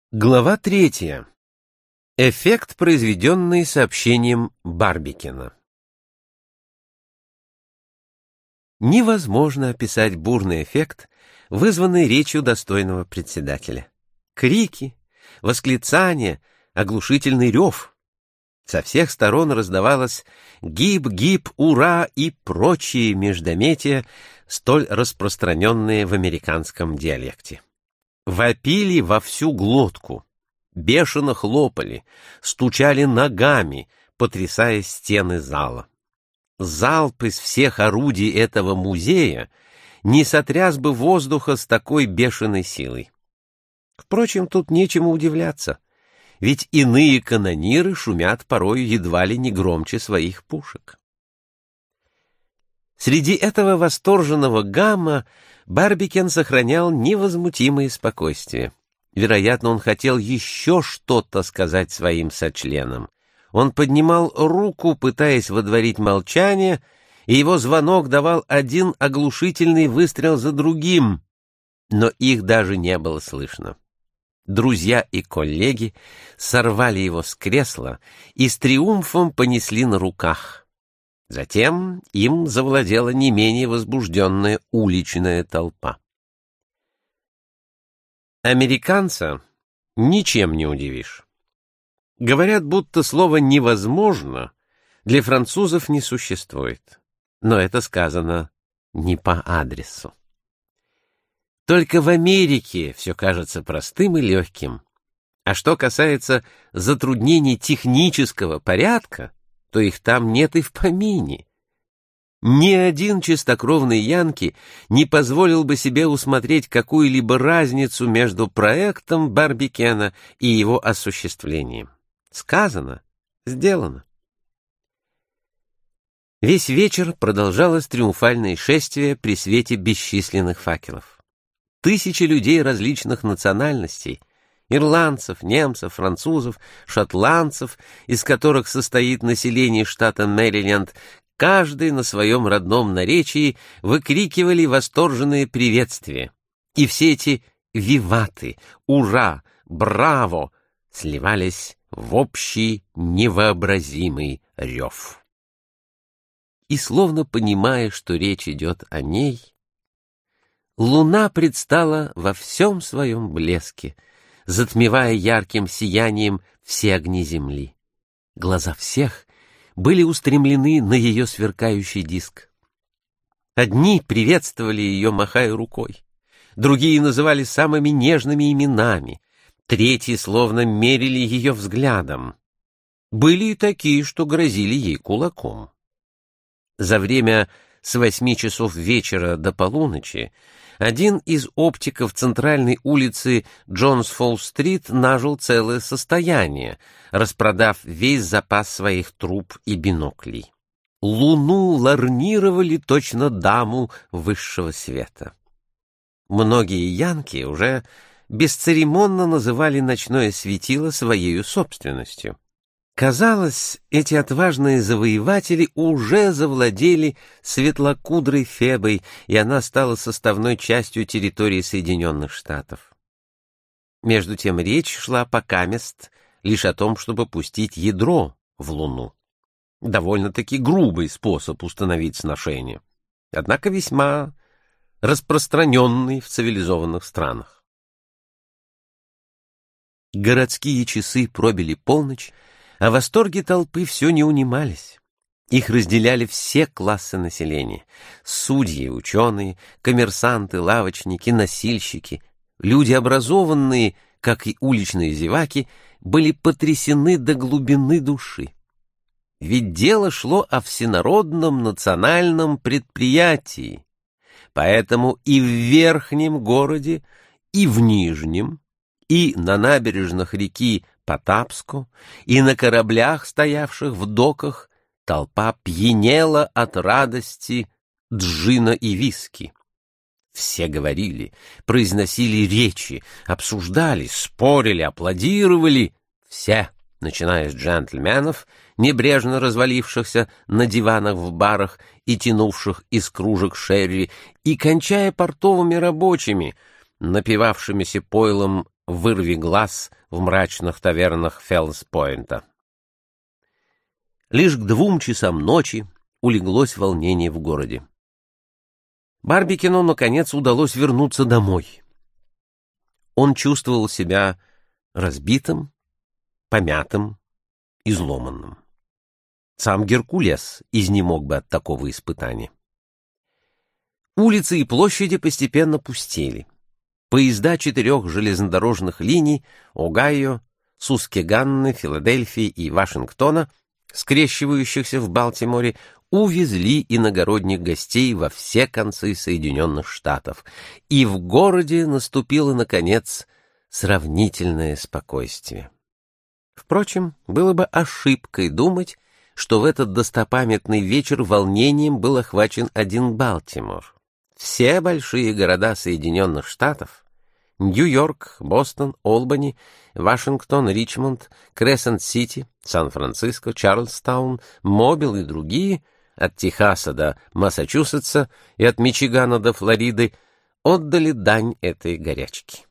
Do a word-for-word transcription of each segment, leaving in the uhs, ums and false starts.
Глава третья. Эффект, произведенный сообщением Барбикена. Невозможно описать бурный эффект, вызванный речью достойного председателя. Крики, восклицания, оглушительный рев. Со всех сторон раздавалось «гип-гип, ура» и прочие междометия, столь распространенные в американском диалекте. Вопили во всю глотку, бешено хлопали, стучали ногами, потрясая стены зала. Залп из всех орудий этого музея не сотряс бы воздуха с такой бешеной силой. Впрочем, тут нечему удивляться, ведь иные канониры шумят порой едва ли не громче своих пушек. Среди этого восторженного гамма Барбикен сохранял невозмутимое спокойствие. Вероятно, он хотел еще что-то сказать своим сочленам. Он поднимал руку, пытаясь водворить молчание, и его звонок давал один оглушительный выстрел за другим, но их даже не было слышно. Друзья и коллеги сорвали его с кресла и с триумфом понесли на руках. Затем им завладела не менее возбужденная уличная толпа. Американца ничем не удивишь. Говорят, будто слово «невозможно» для французов не существует, но это сказано не по адресу. Только в Америке все кажется простым и легким, а что касается затруднений технического порядка, то их там нет и в помине. Ни один чистокровный янки не позволил бы себе усмотреть какую-либо разницу между проектом Барбикена и его осуществлением. Сказано, сделано. Весь вечер продолжалось триумфальное шествие при свете бесчисленных факелов. Тысячи людей различных национальностей, ирландцев, немцев, французов, шотландцев, из которых состоит население штата Мэриленд, каждый на своем родном наречии выкрикивали восторженные приветствия. И все эти виваты, ура, браво сливались в общий невообразимый рев. И словно понимая, что речь идет о ней, луна предстала во всем своем блеске, затмевая ярким сиянием все огни земли. Глаза всех были устремлены на ее сверкающий диск. Одни приветствовали ее, махая рукой, другие называли самыми нежными именами, третьи словно мерили ее взглядом. Были и такие, что грозили ей кулаком. За время с восьми часов вечера до полуночи один из оптиков центральной улицы Джонсфолл-стрит нажил целое состояние, распродав весь запас своих труб и биноклей. Луну ларнировали точно даму высшего света. Многие янки уже бесцеремонно называли ночное светило своею собственностью. Казалось, эти отважные завоеватели уже завладели светлокудрой Фебой, и она стала составной частью территории Соединенных Штатов. Между тем речь шла покамест лишь о том, чтобы пустить ядро в Луну. Довольно-таки грубый способ установить сношение, однако весьма распространенный в цивилизованных странах. Городские часы пробили полночь, а восторги толпы все не унимались. Их разделяли все классы населения — судьи, ученые, коммерсанты, лавочники, носильщики. Люди образованные, как и уличные зеваки, были потрясены до глубины души. Ведь дело шло о всенародном национальном предприятии. Поэтому и в верхнем городе, и в нижнем, и на набережных реки Потапско, и на кораблях, стоявших в доках, толпа пьянела от радости джина и виски. Все говорили, произносили речи, обсуждали, спорили, аплодировали. Все, начиная с джентльменов, небрежно развалившихся на диванах в барах и тянувших из кружек шерри, и кончая портовыми рабочими, напивавшимися пойлом «Вырви глаз» в мрачных тавернах Феллс-Пойнта. Лишь к двум часам ночи улеглось волнение в городе. Барбикену, наконец, удалось вернуться домой. Он чувствовал себя разбитым, помятым, изломанным. Сам Геркулес изнемог бы от такого испытания. Улицы и площади постепенно пустели. Поезда четырех железнодорожных линий Огайо, Сускеганны, Филадельфии и Вашингтона, скрещивающихся в Балтиморе, увезли иногородних гостей во все концы Соединенных Штатов, и в городе наступило, наконец, сравнительное спокойствие. Впрочем, было бы ошибкой думать, что в этот достопамятный вечер волнением был охвачен один Балтимор. Все большие города Соединенных Штатов — Нью-Йорк, Бостон, Олбани, Вашингтон, Ричмонд, Крессент-Сити, Сан-Франциско, Чарльстаун, Мобил и другие — от Техаса до Массачусетса и от Мичигана до Флориды — отдали дань этой горячке.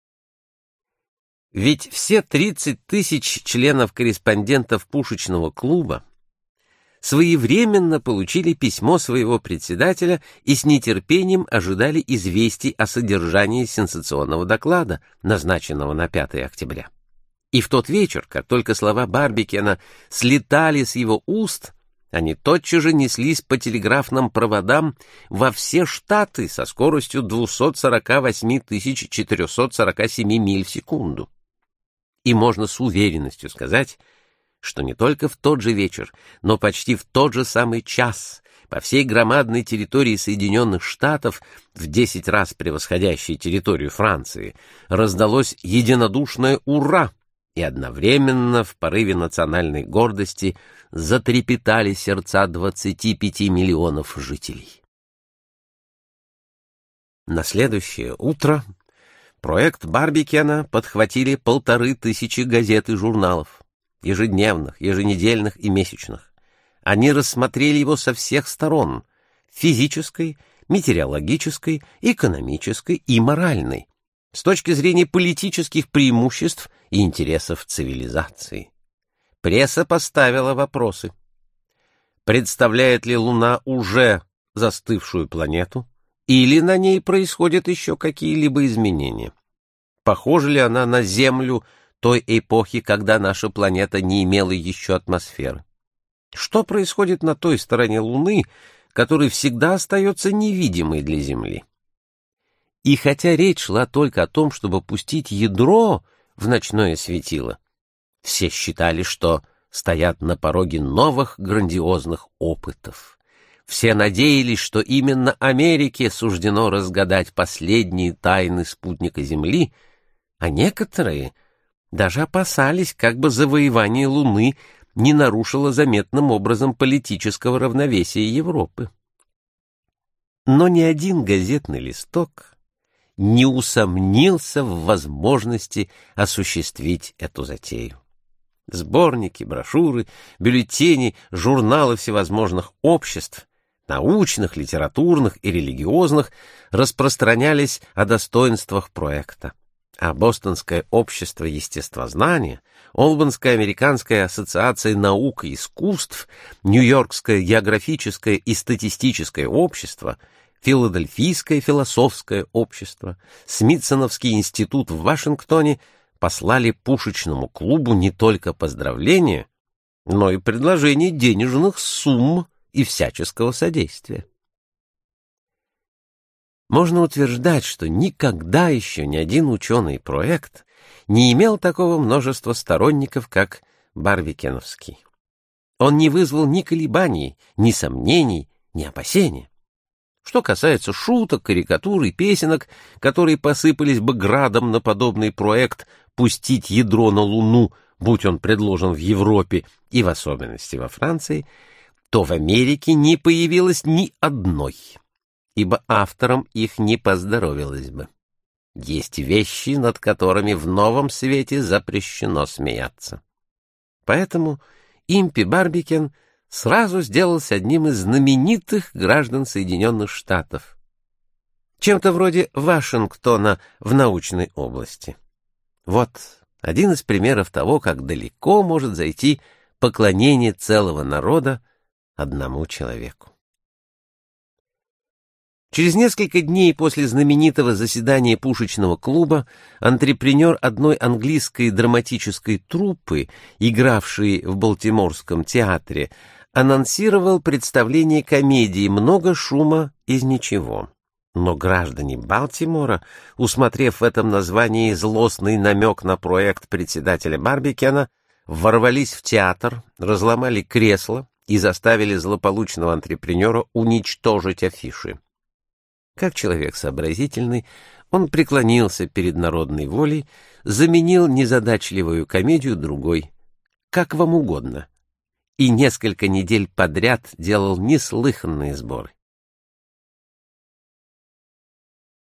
Ведь все тридцать тысяч членов-корреспондентов пушечного клуба своевременно получили письмо своего председателя и с нетерпением ожидали известий о содержании сенсационного доклада, назначенного на пятое октября. И в тот вечер, как только слова Барбикена слетали с его уст, они тотчас же неслись по телеграфным проводам во все штаты со скоростью двести сорок восемь тысяч четыреста сорок семь миль в секунду. И можно с уверенностью сказать, что не только в тот же вечер, но почти в тот же самый час по всей громадной территории Соединенных Штатов, в десять раз превосходящей территорию Франции, раздалось единодушное «Ура!», и одновременно в порыве национальной гордости затрепетали сердца двадцати пяти миллионов жителей. На следующее утро проект Барбикена подхватили полторы тысячи газет и журналов, ежедневных, еженедельных и месячных. Они рассмотрели его со всех сторон — физической, метеорологической, экономической и моральной, с точки зрения политических преимуществ и интересов цивилизации. Пресса поставила вопросы. Представляет ли Луна уже застывшую планету, или на ней происходят еще какие-либо изменения? Похожа ли она на Землю той эпохи, когда наша планета не имела еще атмосферы? Что происходит на той стороне Луны, которая всегда остается невидимой для Земли? И хотя речь шла только о том, чтобы пустить ядро в ночное светило, все считали, что стоят на пороге новых грандиозных опытов. Все надеялись, что именно Америке суждено разгадать последние тайны спутника Земли, а некоторые даже опасались, как бы завоевание Луны не нарушило заметным образом политического равновесия Европы. Но ни один газетный листок не усомнился в возможности осуществить эту затею. Сборники, брошюры, бюллетени, журналы всевозможных обществ, научных, литературных и религиозных, распространялись о достоинствах проекта. А Бостонское общество естествознания, Олбанская американская ассоциация наук и искусств, Нью-Йоркское географическое и статистическое общество, Филадельфийское философское общество, Смитсоновский институт в Вашингтоне послали пушечному клубу не только поздравления, но и предложение денежных сумм и всяческого содействия. Можно утверждать, что никогда еще ни один ученый проект не имел такого множества сторонников, как Барбикеновский. Он не вызвал ни колебаний, ни сомнений, ни опасений. Что касается шуток, карикатур и песенок, которые посыпались бы градом на подобный проект «Пустить ядро на Луну», будь он предложен в Европе и в особенности во Франции, то в Америке не появилось ни одной, ибо авторам их не поздоровилось бы. Есть вещи, над которыми в новом свете запрещено смеяться. Поэтому Импи Барбикен сразу сделался одним из знаменитых граждан Соединенных Штатов, чем-то вроде Вашингтона в научной области. Вот один из примеров того, как далеко может зайти поклонение целого народа одному человеку. Через несколько дней после знаменитого заседания пушечного клуба антрепренер одной английской драматической труппы, игравшей в Балтиморском театре, анонсировал представление комедии «Много шума из ничего». Но граждане Балтимора, усмотрев в этом названии злостный намек на проект председателя Барбикена, ворвались в театр, разломали кресла и заставили злополучного антрепренера уничтожить афиши. Как человек сообразительный, он преклонился перед народной волей, заменил незадачливую комедию другой, как вам угодно, и несколько недель подряд делал неслыханные сборы.